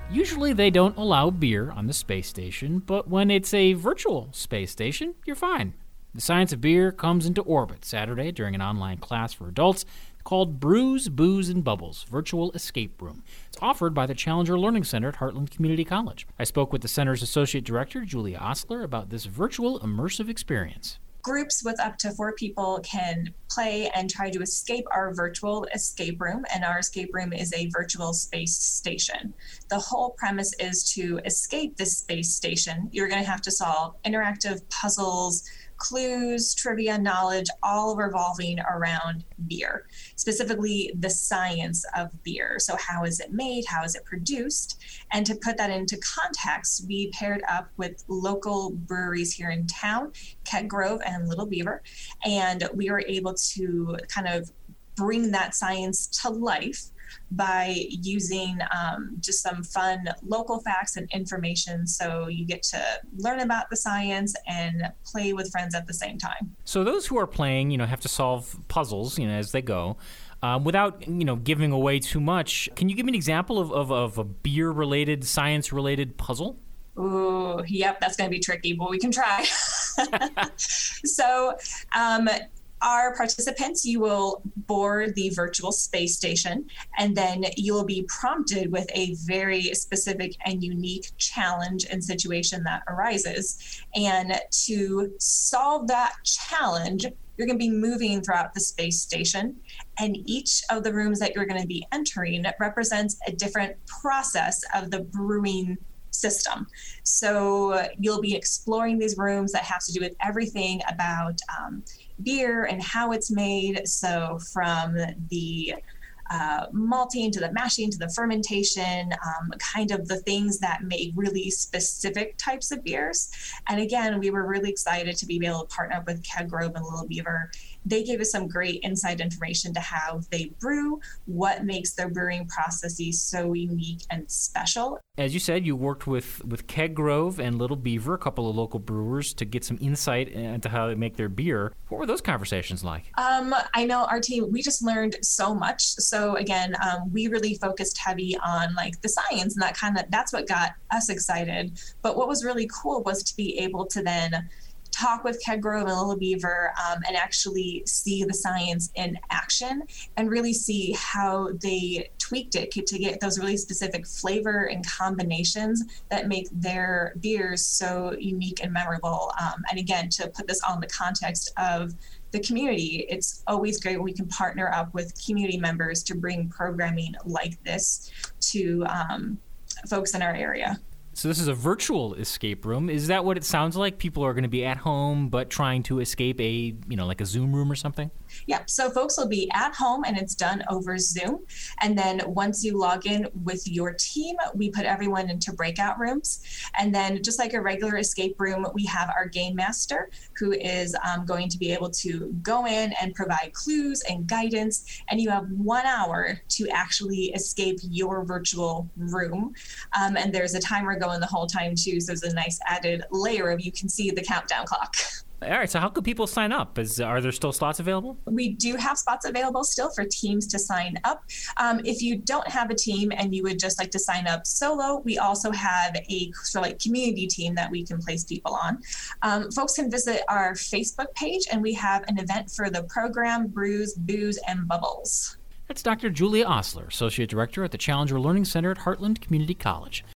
Usually they don't allow beer on the space station, but when it's a virtual space station, you're fine. The Science of Beer comes into orbit Saturday during an online class for adults called Brews, Booze, and Bubbles Virtual Escape Room. It's offered by the Challenger Learning Center at Heartland Community College. I spoke with the center's associate director, Julia Osler, about this virtual immersive experience. Groups with up to 4 people can play and try to escape our virtual escape room, and our escape room is a virtual space station. The whole premise is to escape this space station. You're going to have to solve interactive puzzles, clues, trivia, knowledge, all revolving around beer, specifically the science of beer. So how is it made? How is it produced? And to put that into context, we paired up with local breweries here in town, Keg Grove and Little Beaver, and we were able to kind of bring that science to life by using just some fun local facts and information, so you get to learn about the science and play with friends at the same time. So those who are playing, have to solve puzzles, as they go. Without, giving away too much, can you give me an example of a beer-related, science-related puzzle? Ooh, yep, that's going to be tricky, but we can try. So, our participants, you will board the virtual space station, and then you'll be prompted with a very specific and unique challenge and situation that arises. And to solve that challenge, you're going to be moving throughout the space station, and each of the rooms that you're going to be entering represents a different process of the brewing system. So you'll be exploring these rooms that have to do with everything about beer and how it's made. So from the malting to the mashing to the fermentation, kind of the things that make really specific types of beers. And again, we were really excited to be able to partner up with Keg Grove and Little Beaver. They gave us some great inside information to how they brew, what makes their brewing processes so unique and special. As you said, you worked with Keg Grove and Little Beaver, a couple of local brewers, to get some insight into how they make their beer. What were those conversations like? I know our team, we just learned so much. So again, we really focused heavy on like the science, and that's what got us excited. But what was really cool was to be able to then talk with Keg Grove and Little Beaver and actually see the science in action and really see how they tweaked it to get those really specific flavor and combinations that make their beers so unique and memorable. And again, to put this all in the context of the community, it's always great when we can partner up with community members to bring programming like this to folks in our area. So this is a virtual escape room. Is that what it sounds like? People are going to be at home but trying to escape like a Zoom room or something? Yeah, so folks will be at home and it's done over Zoom. And then once you log in with your team, we put everyone into breakout rooms. And then just like a regular escape room, we have our game master who is going to be able to go in and provide clues and guidance. And you have 1 hour to actually escape your virtual room. And there's a timer going the whole time too. So there's a nice added layer of you can see the countdown clock. All right, so how could people sign up? Are there still slots available? We do have spots available still for teams to sign up. If you don't have a team and you would just like to sign up solo, we also have a sort of like community team that we can place people on. Folks can visit our Facebook page, and we have an event for the program Brews, Booze, and Bubbles. That's Dr. Julia Osler, Associate Director at the Challenger Learning Center at Heartland Community College.